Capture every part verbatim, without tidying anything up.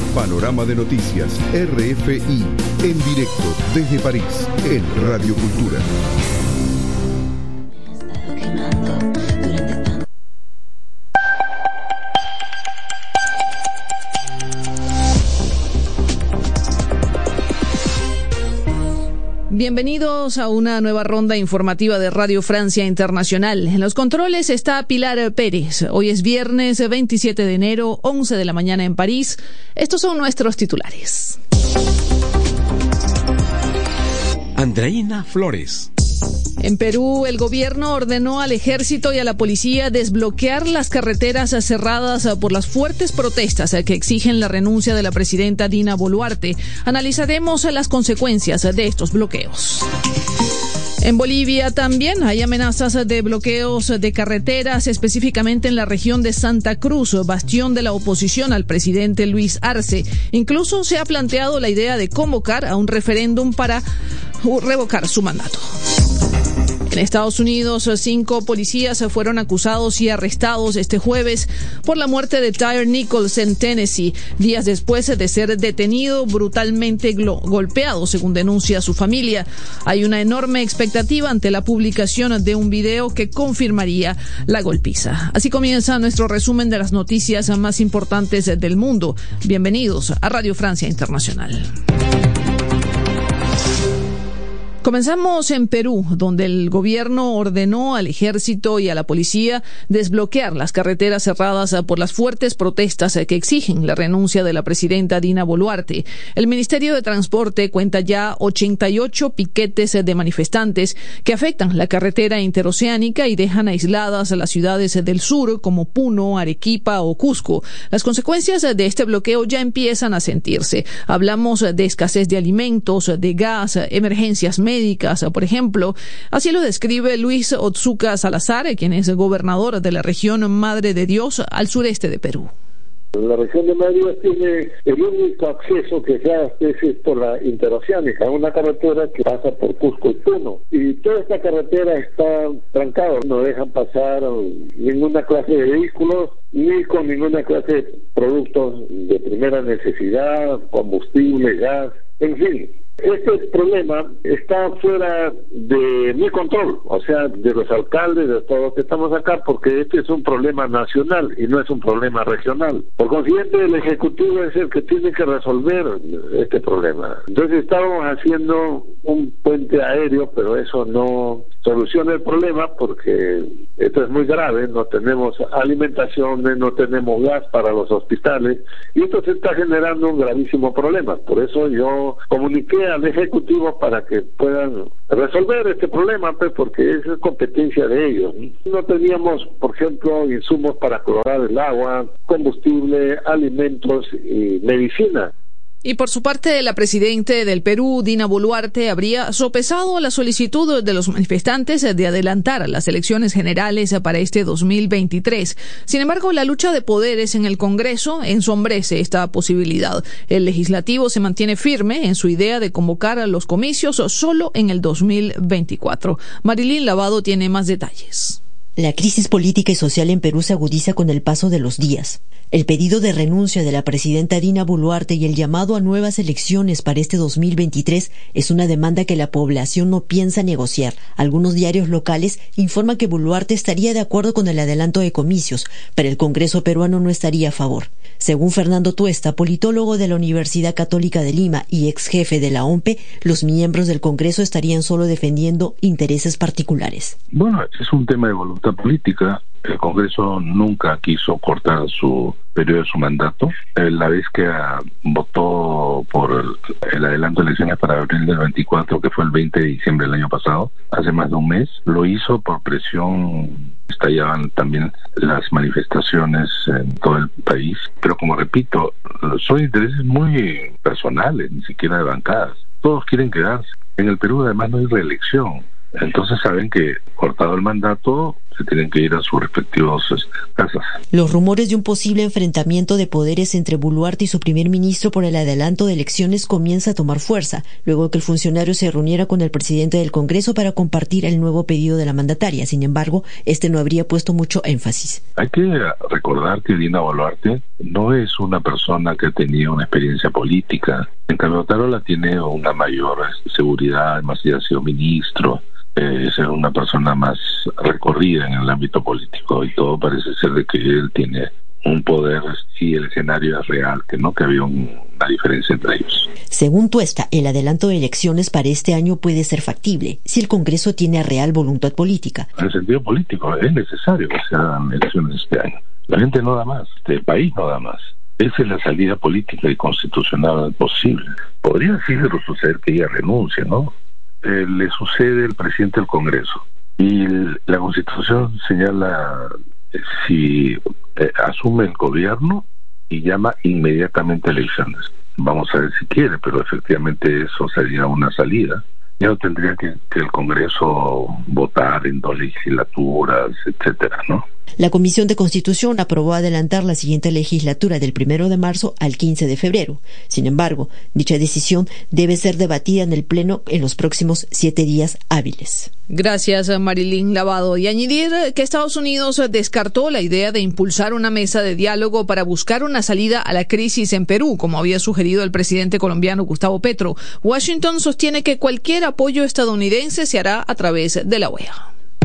Panorama de Noticias, R F I, en directo desde París, en Radio Cultura. Bienvenidos a una nueva ronda informativa de Radio Francia Internacional. En los controles está Pilar Pérez. Hoy es viernes veintisiete de enero, once de la mañana en París. Estos son nuestros titulares. Andreina Flores. En Perú, el gobierno ordenó al ejército y a la policía desbloquear las carreteras cerradas por las fuertes protestas que exigen la renuncia de la presidenta Dina Boluarte. Analizaremos las consecuencias de estos bloqueos. En Bolivia también hay amenazas de bloqueos de carreteras, específicamente en la región de Santa Cruz, bastión de la oposición al presidente Luis Arce. Incluso se ha planteado la idea de convocar a un referéndum para revocar su mandato. En Estados Unidos, cinco policías fueron acusados y arrestados este jueves por la muerte de Tyre Nichols en Tennessee, días después de ser detenido brutalmente golpeado, según denuncia su familia. Hay una enorme expectativa ante la publicación de un video que confirmaría la golpiza. Así comienza nuestro resumen de las noticias más importantes del mundo. Bienvenidos a Radio Francia Internacional. Comenzamos en Perú, donde el gobierno ordenó al ejército y a la policía desbloquear las carreteras cerradas por las fuertes protestas que exigen la renuncia de la presidenta Dina Boluarte. El Ministerio de Transporte cuenta ya ochenta y ocho piquetes de manifestantes que afectan la carretera interoceánica y dejan aisladas a las ciudades del sur como Puno, Arequipa o Cusco. Las consecuencias de este bloqueo ya empiezan a sentirse. Hablamos de escasez de alimentos, de gas, emergencias médicas, médicas, por ejemplo. Así lo describe Luis Otsuka Salazar, quien es gobernador de la región Madre de Dios al sureste de Perú. La región de Madre de Dios tiene el único acceso que se hace es por la interoceánica, una carretera que pasa por Cusco y Puno. Y toda esta carretera está trancada, no dejan pasar ninguna clase de vehículos, ni con ninguna clase de productos de primera necesidad, combustible, gas, en fin. Este problema está fuera de mi control, o sea, de los alcaldes, de todos los que estamos acá, porque este es un problema nacional y no es un problema regional. Por consiguiente, el Ejecutivo es el que tiene que resolver este problema. Entonces estábamos haciendo un puente aéreo, pero eso no soluciona el problema porque esto es muy grave, no tenemos alimentaciones, no tenemos gas para los hospitales y esto se está generando un gravísimo problema. Por eso yo comuniqué al Ejecutivo para que puedan resolver este problema, pues, porque es competencia de ellos. No teníamos, por ejemplo, insumos para clorar el agua, combustible, alimentos y medicina. Y por su parte, la presidenta del Perú, Dina Boluarte, habría sopesado la solicitud de los manifestantes de adelantar las elecciones generales para este dos mil veintitrés. Sin embargo, la lucha de poderes en el Congreso ensombrece esta posibilidad. El legislativo se mantiene firme en su idea de convocar a los comicios solo en el dos mil veinticuatro. Marilyn Lavado tiene más detalles. La crisis política y social en Perú se agudiza con el paso de los días. El pedido de renuncia de la presidenta Dina Boluarte y el llamado a nuevas elecciones para este dos mil veintitrés es una demanda que la población no piensa negociar. Algunos diarios locales informan que Boluarte estaría de acuerdo con el adelanto de comicios, pero el Congreso peruano no estaría a favor. Según Fernando Tuesta, politólogo de la Universidad Católica de Lima y ex jefe de la O M P E, los miembros del Congreso estarían solo defendiendo intereses particulares. Bueno, es un tema de voluntad política. El Congreso nunca quiso cortar su periodo de su mandato. La vez que uh, votó por el, el adelanto de elecciones para abril del veinticuatro, que fue el veinte de diciembre del año pasado, hace más de un mes, lo hizo por presión. Estallaban también las manifestaciones en todo el país. Pero como repito, son intereses muy personales, ni siquiera de bancadas. Todos quieren quedarse. En el Perú además no hay reelección. Entonces saben que cortado el mandato se tienen que ir a sus respectivos casas. Los rumores de un posible enfrentamiento de poderes entre Boluarte y su primer ministro por el adelanto de elecciones comienza a tomar fuerza, luego de que el funcionario se reuniera con el presidente del Congreso para compartir el nuevo pedido de la mandataria. Sin embargo, este no habría puesto mucho énfasis. Hay que recordar que Dina Boluarte no es una persona que tenía una experiencia política. En cambio, Otárola tiene una mayor seguridad, además ya ha sido ministro, eh, es una persona más recorrida en el ámbito político y todo parece ser de que él tiene un poder si el escenario es real, que no que había un, una diferencia entre ellos. Según Tuesta, el adelanto de elecciones para este año puede ser factible si el Congreso tiene real voluntad política. En el sentido político es necesario que se hagan elecciones este año. La gente no da más, el país no da más. Esa es la salida política y constitucional posible. Podría sí suceder que ella renuncie, ¿no? Eh, le sucede el presidente del Congreso y el, la Constitución señala eh, si eh, asume el gobierno y llama inmediatamente elecciones. Vamos a ver si quiere, pero efectivamente eso sería una salida. Ya no tendría que, que el Congreso votar en dos legislaturas, etcétera, ¿no? La Comisión de Constitución aprobó adelantar la siguiente legislatura del primero de marzo al quince de febrero. Sin embargo, dicha decisión debe ser debatida en el Pleno en los próximos siete días hábiles. Gracias, Marilyn Lavado. Y añadir que Estados Unidos descartó la idea de impulsar una mesa de diálogo para buscar una salida a la crisis en Perú, como había sugerido el presidente colombiano Gustavo Petro. Washington sostiene que cualquier apoyo estadounidense se hará a través de la O E A.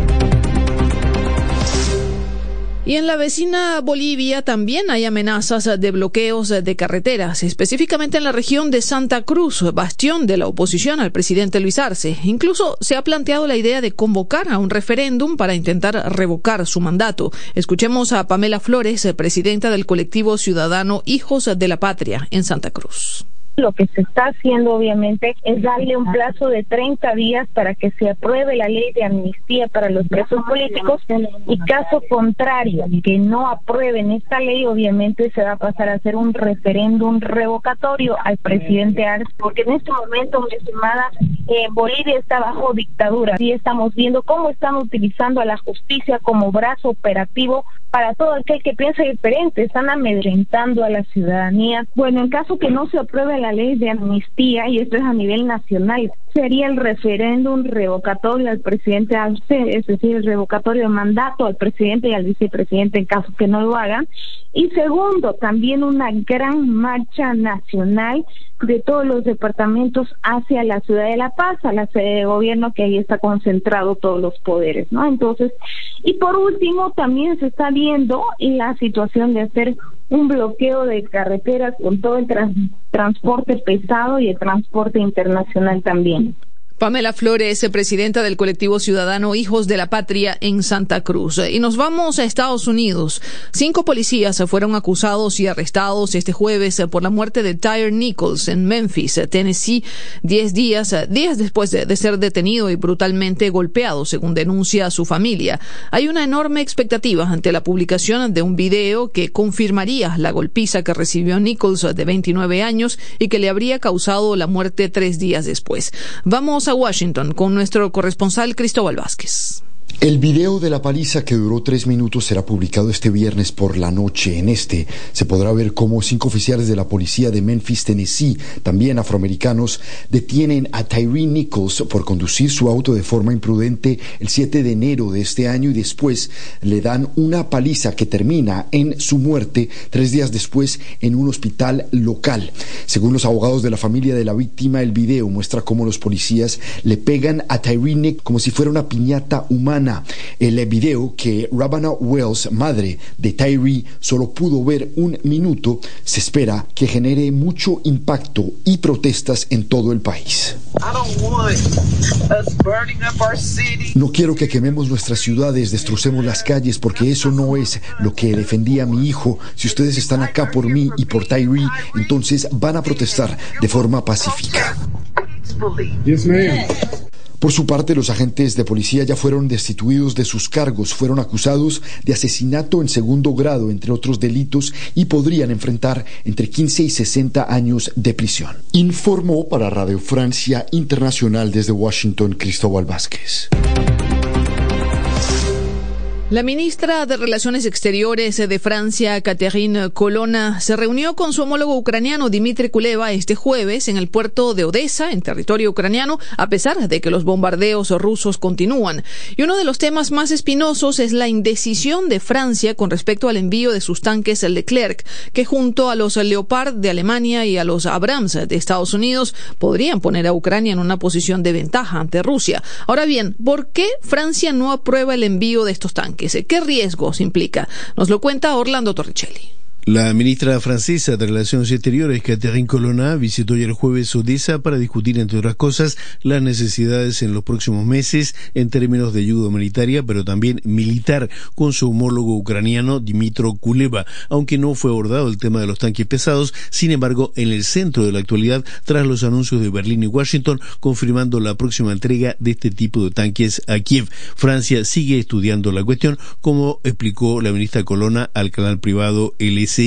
Y en la vecina Bolivia también hay amenazas de bloqueos de carreteras, específicamente en la región de Santa Cruz, bastión de la oposición al presidente Luis Arce. Incluso se ha planteado la idea de convocar a un referéndum para intentar revocar su mandato. Escuchemos a Pamela Flores, presidenta del colectivo ciudadano Hijos de la Patria en Santa Cruz. Lo que se está haciendo, obviamente, es darle un plazo de treinta días para que se apruebe la ley de amnistía para los presos políticos y caso contrario, que no aprueben esta ley, obviamente se va a pasar a hacer un referéndum revocatorio al presidente Arce, porque en este momento, mi estimada, eh, Bolivia está bajo dictadura y estamos viendo cómo están utilizando a la justicia como brazo operativo para todo aquel que piensa diferente, están amedrentando a la ciudadanía. Bueno, en caso que no se apruebe la ley de amnistía, y esto es a nivel nacional, sería el referéndum revocatorio al presidente Arce, es decir, el revocatorio de mandato al presidente y al vicepresidente en caso que no lo hagan. Y segundo, también una gran marcha nacional de todos los departamentos hacia la ciudad de La Paz, a la sede de gobierno, que ahí está concentrado todos los poderes, ¿no? Entonces, y por último, también se está viendo en la situación de hacer un bloqueo de carreteras con todo el trans- transporte pesado y el transporte internacional también. Pamela Flores, presidenta del colectivo ciudadano Hijos de la Patria en Santa Cruz. Y nos vamos a Estados Unidos. Cinco policías fueron acusados y arrestados este jueves por la muerte de Tyre Nichols en Memphis, Tennessee, diez días, días después de, de ser detenido y brutalmente golpeado, según denuncia su familia. Hay una enorme expectativa ante la publicación de un video que confirmaría la golpiza que recibió Nichols, de veintinueve años, y que le habría causado la muerte tres días después. Vamos a Washington con nuestro corresponsal Cristóbal Vázquez. El video de la paliza, que duró tres minutos, será publicado este viernes por la noche. En este se podrá ver cómo cinco oficiales de la policía de Memphis, Tennessee, también afroamericanos, detienen a Tyre Nichols por conducir su auto de forma imprudente el siete de enero de este año y después le dan una paliza que termina en su muerte tres días después en un hospital local. Según los abogados de la familia de la víctima, el video muestra cómo los policías le pegan a Tyre Nichols como si fuera una piñata humana. El video, que Ravana Wells, madre de Tyre, solo pudo ver un minuto, se espera que genere mucho impacto y protestas en todo el país. No quiero que quememos nuestras ciudades, destrocemos las calles, porque eso no es lo que defendía a mi hijo. Si ustedes están acá por mí y por Tyre, entonces van a protestar de forma pacífica. Yes, ma'am. Por su parte, los agentes de policía ya fueron destituidos de sus cargos, fueron acusados de asesinato en segundo grado, entre otros delitos, y podrían enfrentar entre quince y sesenta años de prisión. Informó para Radio Francia Internacional desde Washington, Cristóbal Vázquez. La ministra de Relaciones Exteriores de Francia, Catherine Colonna, se reunió con su homólogo ucraniano Dmitry Kuleba este jueves en el puerto de Odessa, en territorio ucraniano, a pesar de que los bombardeos rusos continúan. Y uno de los temas más espinosos es la indecisión de Francia con respecto al envío de sus tanques Leclerc, que junto a los Leopard de Alemania y a los Abrams de Estados Unidos podrían poner a Ucrania en una posición de ventaja ante Rusia. Ahora bien, ¿por qué Francia no aprueba el envío de estos tanques? ¿Qué riesgos implica? Nos lo cuenta Orlando Torricelli. La ministra francesa de Relaciones Exteriores, Catherine Colonna, visitó ayer jueves Odessa para discutir, entre otras cosas, las necesidades en los próximos meses en términos de ayuda humanitaria, pero también militar, con su homólogo ucraniano Dmytro Kuleba, aunque no fue abordado el tema de los tanques pesados, sin embargo, en el centro de la actualidad, tras los anuncios de Berlín y Washington, confirmando la próxima entrega de este tipo de tanques a Kiev. Francia sigue estudiando la cuestión, como explicó la ministra Colonna al canal privado L S.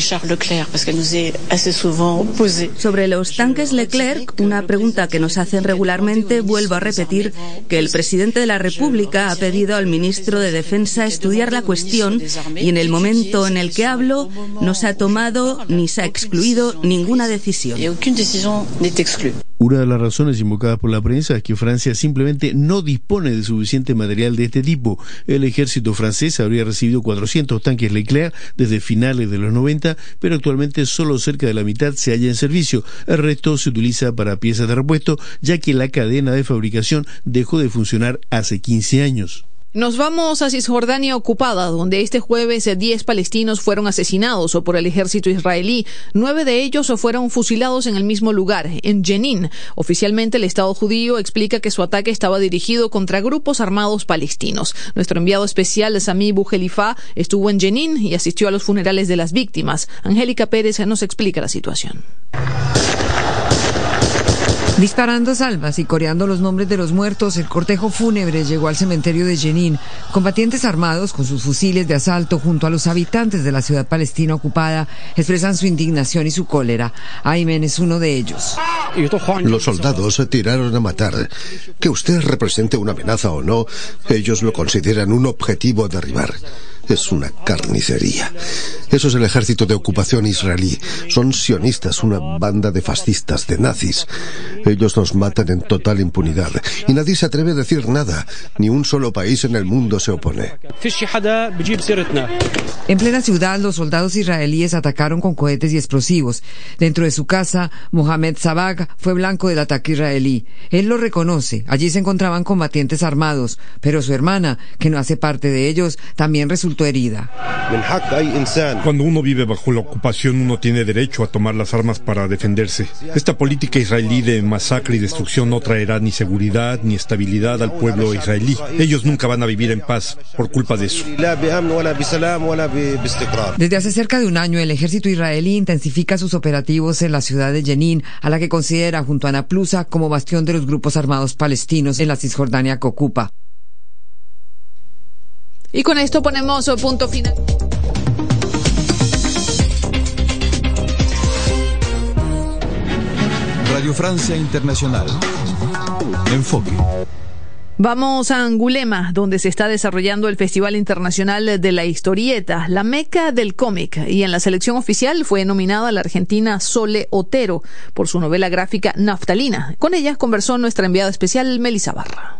Sobre los tanques Leclerc, una pregunta que nos hacen regularmente, vuelvo a repetir que el presidente de la República ha pedido al ministro de Defensa estudiar la cuestión y en el momento en el que hablo no se ha tomado ni se ha excluido ninguna decisión. Una de las razones invocadas por la prensa es que Francia simplemente no dispone de suficiente material de este tipo. El ejército francés habría recibido cuatrocientos tanques Leclerc desde finales de los noventa, pero actualmente solo cerca de la mitad se halla en servicio. El resto se utiliza para piezas de repuesto, ya que la cadena de fabricación dejó de funcionar hace quince años. Nos vamos a Cisjordania ocupada, donde este jueves diez palestinos fueron asesinados por el ejército israelí. Nueve de ellos fueron fusilados en el mismo lugar, en Jenin. Oficialmente, el Estado judío explica que su ataque estaba dirigido contra grupos armados palestinos. Nuestro enviado especial, Sami Boukhelifa, estuvo en Jenin y asistió a los funerales de las víctimas. Angélica Pérez nos explica la situación. Disparando salvas y coreando los nombres de los muertos, el cortejo fúnebre llegó al cementerio de Jenin. Combatientes armados con sus fusiles de asalto junto a los habitantes de la ciudad palestina ocupada expresan su indignación y su cólera. Aymen es uno de ellos. Los soldados se tiraron a matar. Que usted represente una amenaza o no, ellos lo consideran un objetivo a derribar. Es una carnicería. Eso es el ejército de ocupación israelí. Son sionistas, una banda de fascistas, de nazis. Ellos nos matan en total impunidad y nadie se atreve a decir nada. Ni un solo país en el mundo se opone. En plena ciudad, los soldados israelíes atacaron con cohetes y explosivos. Dentro de su casa, Mohamed Sabag fue blanco del ataque israelí. Él lo reconoce. Allí se encontraban combatientes armados, pero su hermana, que no hace parte de ellos, también resultó herida. Cuando uno vive bajo la ocupación, uno tiene derecho a tomar las armas para defenderse. Esta política israelí de masacre y destrucción no traerá ni seguridad ni estabilidad al pueblo israelí. Ellos nunca van a vivir en paz por culpa de eso. Desde hace cerca de un año, el ejército israelí intensifica sus operativos en la ciudad de Jenin, a la que considera junto a Naplusa como bastión de los grupos armados palestinos en la Cisjordania que ocupa. Y con esto ponemos punto final. Radio Francia Internacional. Enfoque. Vamos a Angulema, donde se está desarrollando el Festival Internacional de la Historieta, la meca del cómic, y en la selección oficial fue nominada la argentina Sole Otero por su novela gráfica Naftalina. Con ella conversó nuestra enviada especial Melissa Barra.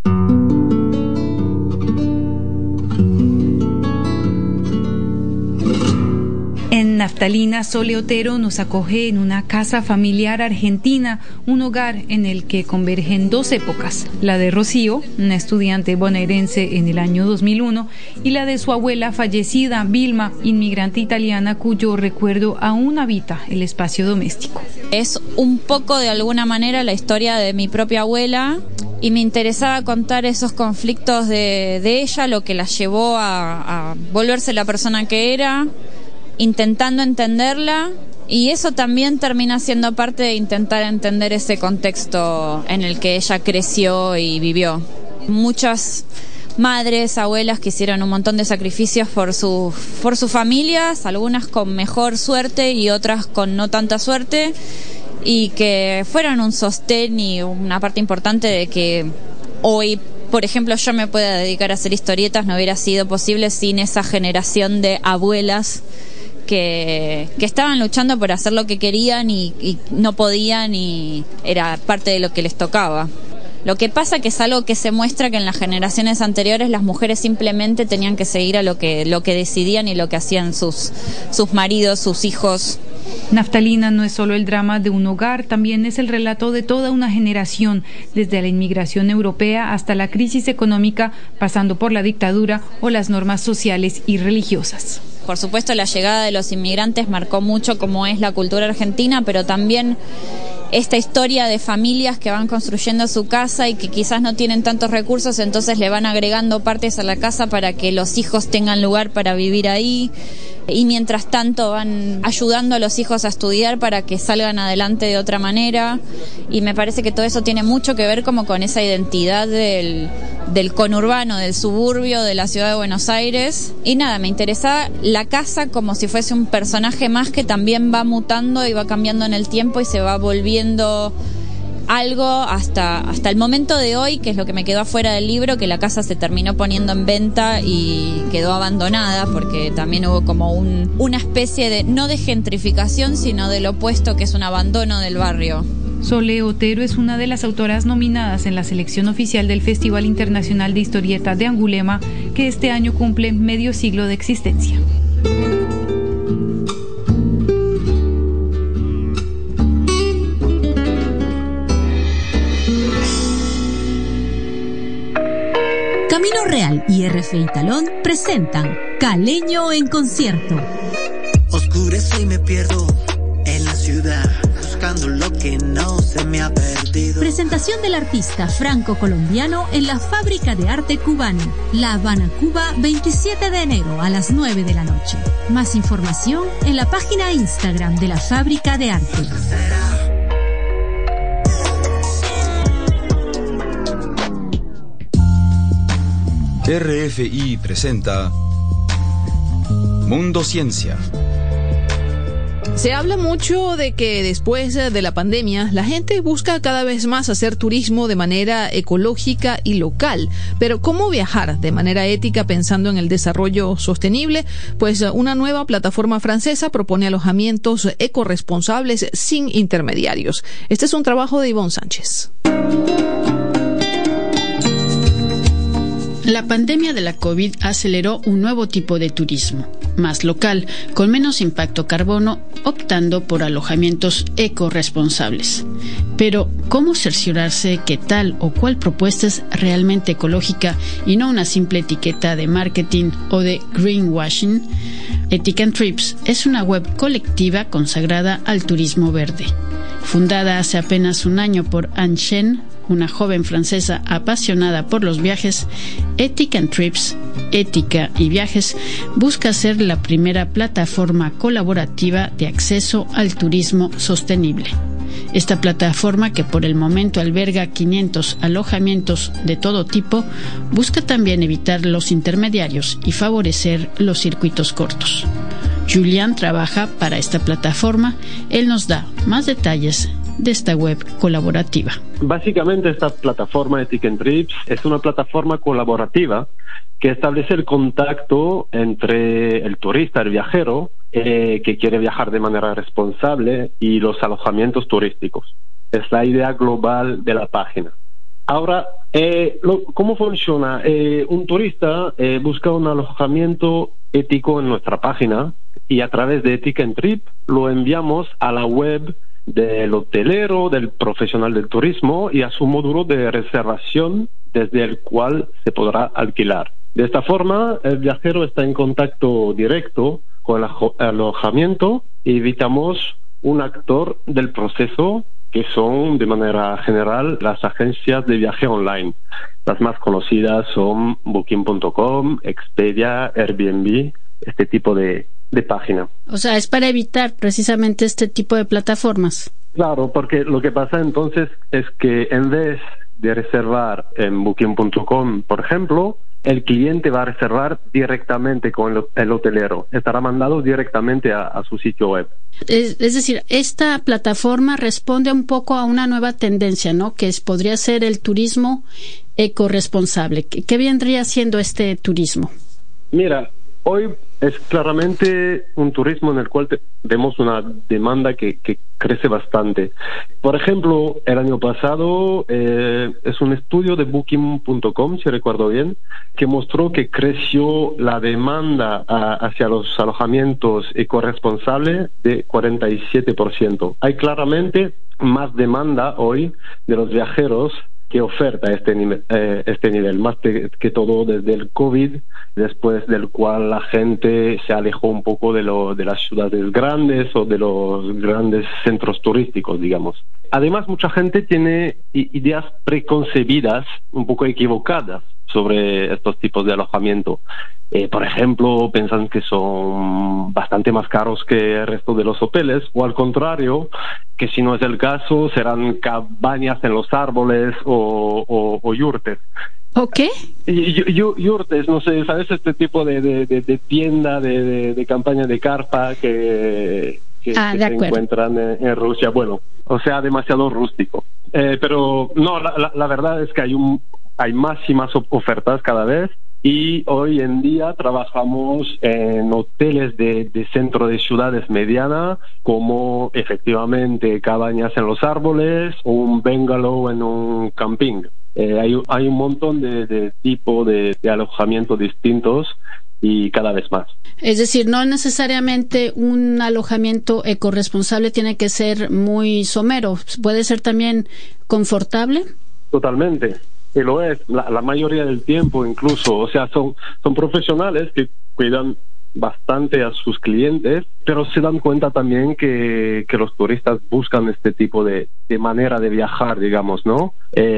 En Naftalina, Sole Otero nos acoge en una casa familiar argentina, un hogar en el que convergen dos épocas, la de Rocío, una estudiante bonaerense en el año dos mil uno, y la de su abuela fallecida, Vilma, inmigrante italiana cuyo recuerdo aún habita el espacio doméstico. Es un poco de alguna manera la historia de mi propia abuela y me interesaba contar esos conflictos de, de ella, lo que la llevó a, a volverse la persona que era, intentando entenderla, y eso también termina siendo parte de intentar entender ese contexto en el que ella creció y vivió. Muchas madres, abuelas que hicieron un montón de sacrificios por, su, por sus familias, algunas con mejor suerte y otras con no tanta suerte, y que fueron un sostén y una parte importante de que hoy por ejemplo, yo me pueda dedicar a hacer historietas no hubiera sido posible sin esa generación de abuelas que, que estaban luchando por hacer lo que querían y, y no podían, y era parte de lo que les tocaba. Lo que pasa que es algo que se muestra que en las generaciones anteriores las mujeres simplemente tenían que seguir a lo que, lo que decidían y lo que hacían sus, sus maridos, sus hijos. Naftalina no es solo el drama de un hogar, también es el relato de toda una generación, desde la inmigración europea hasta la crisis económica, pasando por la dictadura o las normas sociales y religiosas. Por supuesto, la llegada de los inmigrantes marcó mucho cómo es la cultura argentina, pero también esta historia de familias que van construyendo su casa y que quizás no tienen tantos recursos, entonces le van agregando partes a la casa para que los hijos tengan lugar para vivir ahí, y mientras tanto van ayudando a los hijos a estudiar para que salgan adelante de otra manera, y me parece que todo eso tiene mucho que ver como con esa identidad del, del conurbano, del suburbio de la ciudad de Buenos Aires. Y nada, me interesaba la casa como si fuese un personaje más que también va mutando y va cambiando en el tiempo y se va volviendo algo hasta, hasta el momento de hoy, que es lo que me quedó afuera del libro, que la casa se terminó poniendo en venta y quedó abandonada porque también hubo como un, una especie de, no de gentrificación, sino del opuesto, que es un abandono del barrio. Sole Otero es una de las autoras nominadas en la selección oficial del Festival Internacional de Historieta de Angulema, que este año cumple medio siglo de existencia. Camino Real y R F I Talón presentan Caleño en concierto. Oscurece y me pierdo en la ciudad, buscando lo que no se me ha perdido. Presentación del artista franco-colombiano en la Fábrica de Arte Cubano, La Habana, Cuba, veintisiete de enero a las nueve de la noche. Más información en la página Instagram de la Fábrica de Arte. R F I presenta Mundo Ciencia. Se habla mucho de que después de la pandemia la gente busca cada vez más hacer turismo de manera ecológica y local. Pero ¿cómo viajar de manera ética pensando en el desarrollo sostenible? Pues una nueva plataforma francesa propone alojamientos ecorresponsables sin intermediarios. Este es un trabajo de Ivonne Sánchez. La pandemia de la COVID aceleró un nuevo tipo de turismo, más local, con menos impacto carbono, optando por alojamientos ecorresponsables. Pero, ¿cómo cerciorarse que tal o cual propuesta es realmente ecológica y no una simple etiqueta de marketing o de greenwashing? Ethic and Trips es una web colectiva consagrada al turismo verde. Fundada hace apenas un año por Anne Chen, una joven francesa apasionada por los viajes, Ethic and Trips, Ética y Viajes, busca ser la primera plataforma colaborativa de acceso al turismo sostenible. Esta plataforma, que por el momento alberga quinientos alojamientos de todo tipo, busca también evitar los intermediarios y favorecer los circuitos cortos. Julián trabaja para esta plataforma. Él nos da más detalles de esta web colaborativa. Básicamente, esta plataforma Ethic and Trips es una plataforma colaborativa que establece el contacto entre el turista, el viajero, eh, que quiere viajar de manera responsable, y los alojamientos turísticos. Es la idea global de la página. Ahora, eh, lo, ¿cómo funciona? Eh, un turista eh, busca un alojamiento ético en nuestra página y a través de Ethic and Trip lo enviamos a la web del hotelero, del profesional del turismo y a su módulo de reservación desde el cual se podrá alquilar. De esta forma, el viajero está en contacto directo con el alojamiento y evitamos un actor del proceso, que son de manera general las agencias de viaje online. Las más conocidas son Booking punto com, Expedia, Airbnb, este tipo de, de página. O sea, es para evitar precisamente este tipo de plataformas. Claro, porque lo que pasa entonces es que en vez de reservar en Booking punto com, por ejemplo, el cliente va a reservar directamente con el, el hotelero. Estará mandado directamente a, a su sitio web. Es, es decir, esta plataforma responde un poco a una nueva tendencia, ¿no? Que es, podría ser el turismo ecorresponsable? ¿Qué, qué vendría siendo este turismo? Mira, hoy es claramente un turismo en el cual te, vemos una demanda que, que crece bastante. Por ejemplo, el año pasado eh, es un estudio de Booking punto com, si recuerdo bien, que mostró que creció la demanda a, hacia los alojamientos ecorresponsables de cuarenta y siete por ciento. Hay claramente más demanda hoy de los viajeros que oferta este nivel, eh, este nivel, más de, que todo desde el COVID, después del cual la gente se alejó un poco de, lo, de las ciudades grandes o de los grandes centros turísticos, digamos. Además, mucha gente tiene ideas preconcebidas, un poco equivocadas, sobre estos tipos de alojamiento. Eh, por ejemplo, piensan que son bastante más caros que el resto de los hoteles, o al contrario, que si no es el caso, serán cabañas en los árboles o, o, o yurtes. ¿O qué? Y, y, yurtes, no sé, ¿sabes? Este tipo de, de, de, de tienda, de, de, de campaña de carpa que, que, ah, que de se acuerdo. encuentran en, en Rusia. Bueno, o sea, demasiado rústico. Eh, pero no, la, la, la verdad es que hay un hay más y más ofertas cada vez, y hoy en día trabajamos en hoteles de, de centro de ciudades medianas, como efectivamente cabañas en los árboles o un bungalow en un camping. Eh, hay, hay un montón de, de tipos de, de alojamientos distintos y cada vez más. Es decir, no necesariamente un alojamiento ecorresponsable tiene que ser muy somero, puede ser también confortable. Totalmente. Y lo es, la, la mayoría del tiempo incluso, o sea, son, son profesionales que cuidan bastante a sus clientes, pero se dan cuenta también que, que los turistas buscan este tipo de, de manera de viajar, digamos, ¿no?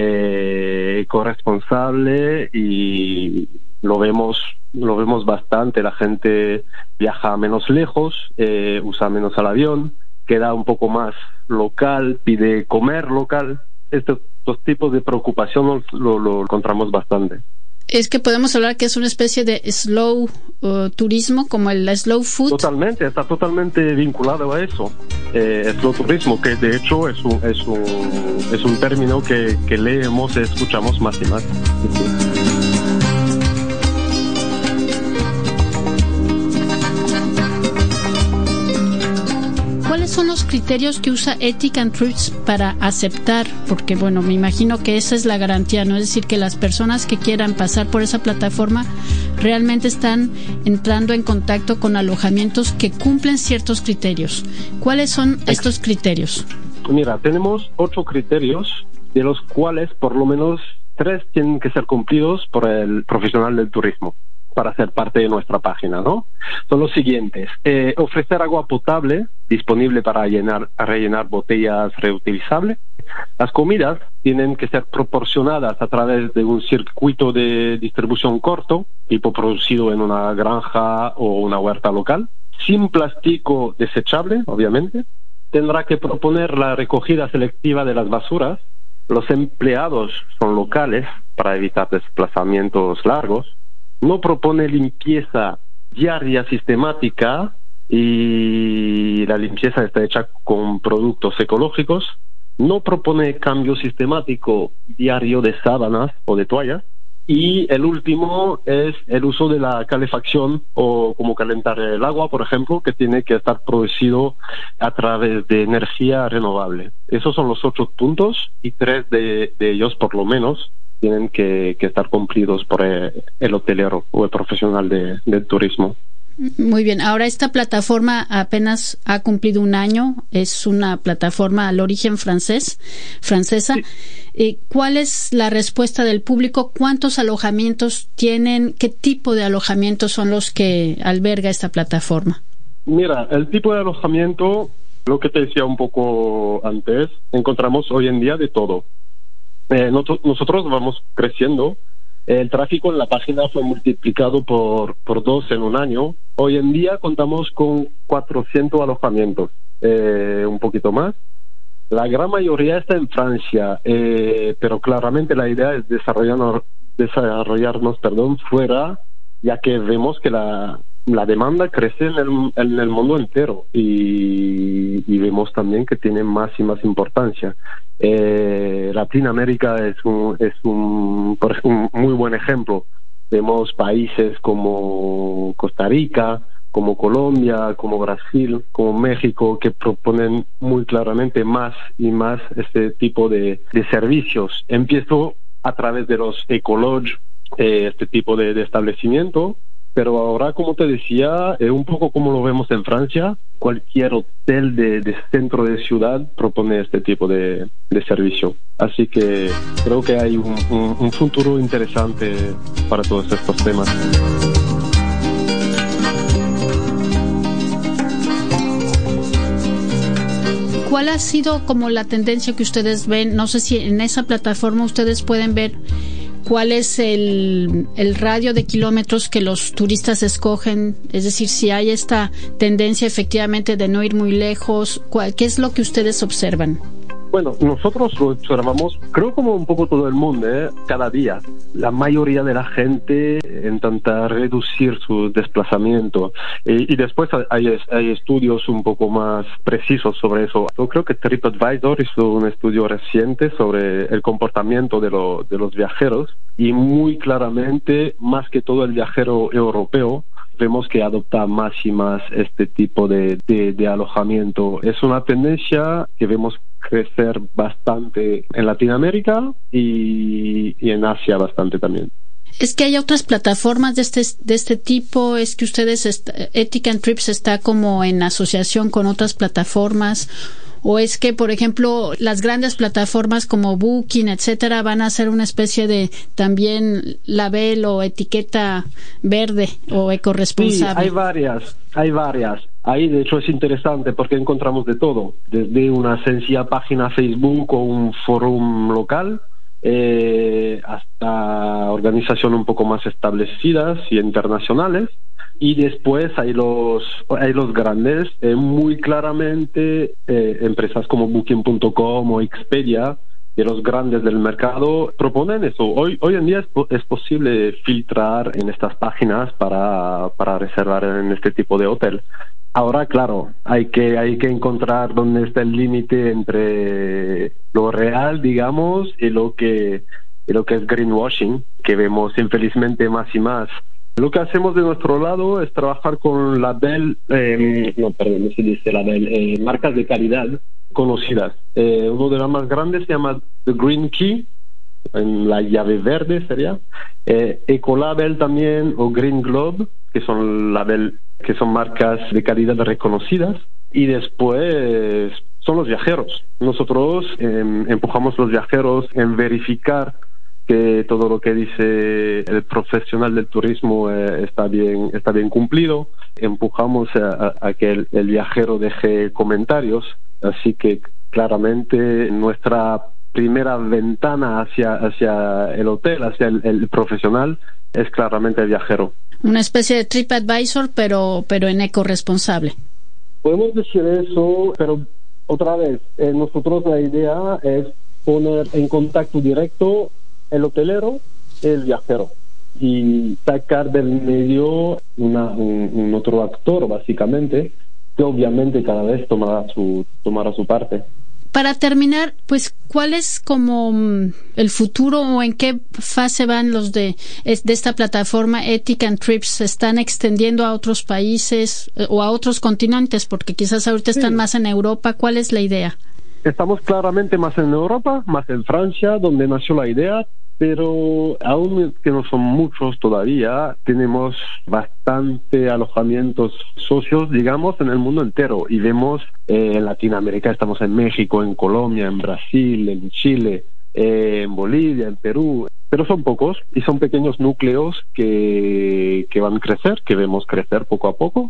Eh, corresponsable, y lo vemos, lo vemos bastante, la gente viaja menos lejos, eh, usa menos el avión, queda un poco más local, pide comer local. Estos dos tipos de preocupación lo, lo encontramos bastante. Es que podemos hablar que es una especie de slow uh, turismo, como el slow food. Totalmente, está totalmente vinculado a eso. Eh, slow turismo, que de hecho es un, es un, es un término que, que leemos y escuchamos más y más. Sí. ¿Cuáles son los criterios que usa Ethic and Truths para aceptar? Porque, bueno, me imagino que esa es la garantía, ¿no? Es decir, que las personas que quieran pasar por esa plataforma realmente están entrando en contacto con alojamientos que cumplen ciertos criterios. ¿Cuáles son estos criterios? Mira, tenemos ocho criterios, de los cuales por lo menos tres tienen que ser cumplidos por el profesional del turismo para ser parte de nuestra página, ¿no? Son los siguientes. Eh, ofrecer agua potable disponible para llenar, rellenar botellas reutilizables. Las comidas tienen que ser proporcionadas a través de un circuito de distribución corto, tipo producido en una granja o una huerta local. Sin plástico desechable, obviamente. Tendrá que proponer la recogida selectiva de las basuras. Los empleados son locales para evitar desplazamientos largos. No propone limpieza diaria sistemática, y la limpieza está hecha con productos ecológicos. No propone cambio sistemático diario de sábanas o de toallas. Y el último es el uso de la calefacción, o como calentar el agua, por ejemplo, que tiene que estar producido a través de energía renovable. Esos son los ocho puntos, y tres de, de ellos, por lo menos, tienen que, que estar cumplidos por el, el hotelero o el profesional de, del turismo. Muy bien. Ahora, esta plataforma apenas ha cumplido un año. Es una plataforma al origen francés, francesa. Sí. Eh, ¿Cuál es la respuesta del público? ¿Cuántos alojamientos tienen? ¿Qué tipo de alojamientos son los que alberga esta plataforma? Mira, el tipo de alojamiento, lo que te decía un poco antes, encontramos hoy en día de todo. Eh, nosotros vamos creciendo. El tráfico en la página fue multiplicado por, por dos en un año. Hoy en día contamos con cuatrocientos alojamientos, eh, un poquito más. La gran mayoría está en Francia, eh, pero claramente la idea es desarrollarnos, desarrollarnos perdón, fuera, ya que vemos que la, la demanda crece en el, en el mundo entero. Y y, y vemos también que tiene más y más importancia. Eh, Latinoamérica es un, es un, por ejemplo, un muy buen ejemplo. Vemos países como Costa Rica, como Colombia, como Brasil, como México, que proponen muy claramente más y más este tipo de, de servicios. Empiezo a través de los ecolodge, eh, este tipo de, de establecimiento, pero ahora, como te decía, es un poco como lo vemos en Francia. Cualquier hotel de, de centro de ciudad propone este tipo de, de servicio. Así que creo que hay un, un, un futuro interesante para todos estos temas. ¿Cuál ha sido como la tendencia que ustedes ven? No sé si en esa plataforma ustedes pueden ver cuál es el, el radio de kilómetros que los turistas escogen, es decir, si hay esta tendencia efectivamente de no ir muy lejos, ¿cuál, ¿qué es lo que ustedes observan? Bueno, nosotros lo observamos, creo como un poco todo el mundo, ¿eh? Cada día. La mayoría de la gente intenta reducir su desplazamiento. Y, y después hay, hay estudios un poco más precisos sobre eso. Yo creo que TripAdvisor hizo un estudio reciente sobre el comportamiento de, lo, de los viajeros y muy claramente, más que todo el viajero europeo, vemos que adopta más y más este tipo de, de, de alojamiento. Es una tendencia que vemos crecer bastante en Latinoamérica y, y en Asia bastante también. Es que hay otras plataformas de este de este tipo, es que ustedes, est- Ethic and Trips está como en asociación con otras plataformas, o es que, por ejemplo, las grandes plataformas como Booking, etcétera, van a hacer una especie de también label o etiqueta verde o ecorresponsable. Sí, hay varias, hay varias. Ahí, de hecho, es interesante porque encontramos de todo, desde una sencilla página Facebook o un foro local, eh, hasta organizaciones un poco más establecidas y internacionales. Y después hay los hay los grandes, eh, muy claramente eh, empresas como Booking punto com o Expedia, de los grandes del mercado, proponen eso. Hoy hoy en día es, es posible filtrar en estas páginas para, para reservar en este tipo de hotel. Ahora, claro, hay que hay que encontrar dónde está el límite entre lo real, digamos, y lo que y lo que es greenwashing, que vemos infelizmente más y más. Lo que hacemos de nuestro lado es trabajar con label, eh, no, perdón, no se dice label, eh, marcas de calidad conocidas. Eh, uno de los más grandes se llama The Green Key, en la llave verde sería. Eh, Ecolabel también, o Green Globe, que son label, que son marcas de calidad reconocidas. Y después son los viajeros. Nosotros eh, empujamos a los viajeros en verificar que todo lo que dice el profesional del turismo eh, está bien está bien cumplido. Empujamos a, a, a que el, el viajero deje comentarios, así que claramente nuestra primera ventana hacia hacia el hotel, hacia el, el profesional, es claramente el viajero. Una especie de TripAdvisor, pero pero en ecoresponsable. Podemos decir eso, pero otra vez, eh, nosotros la idea es poner en contacto directo el hotelero, el viajero, y sacar del medio una, un, un otro actor, básicamente, que obviamente cada vez tomará su, tomará su parte. Para terminar, pues, ¿cuál es como el futuro o en qué fase van los de, de esta plataforma Ethic and Trips? ¿Se están extendiendo a otros países o a otros continentes? Porque quizás ahorita están sí. más en Europa. ¿Cuál es la idea? Estamos claramente más en Europa, más en Francia, donde nació la idea, pero aún que no son muchos todavía, tenemos bastante alojamientos socios, digamos, en el mundo entero. Y vemos eh, en Latinoamérica, estamos en México, en Colombia, en Brasil, en Chile, eh, en Bolivia, en Perú. Pero son pocos y son pequeños núcleos que, que van a crecer, que vemos crecer poco a poco.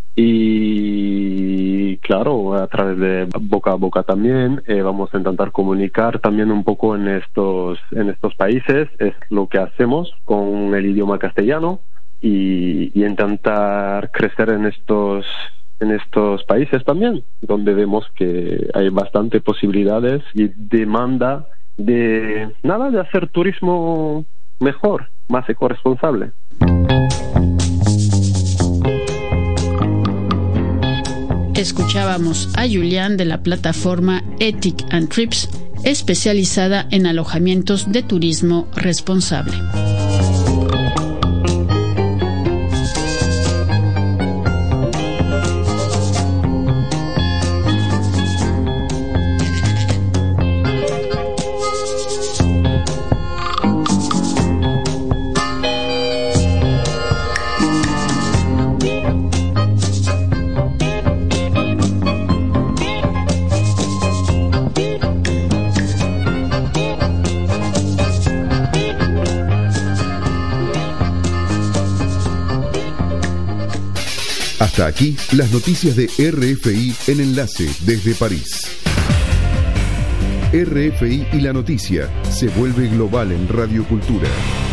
Y claro, a través de boca a boca también eh, vamos a intentar comunicar también un poco en estos en estos países. Es lo que hacemos con el idioma castellano y, y intentar crecer en estos en estos países también, donde vemos que hay bastante posibilidades y demanda de nada de hacer turismo mejor, más ecoresponsable. Escuchábamos a Julián de la plataforma Ethic and Trips, especializada en alojamientos de turismo responsable. Hasta aquí las noticias de R F I en Enlace desde París. R F I y la noticia se vuelve global en Radio Cultura.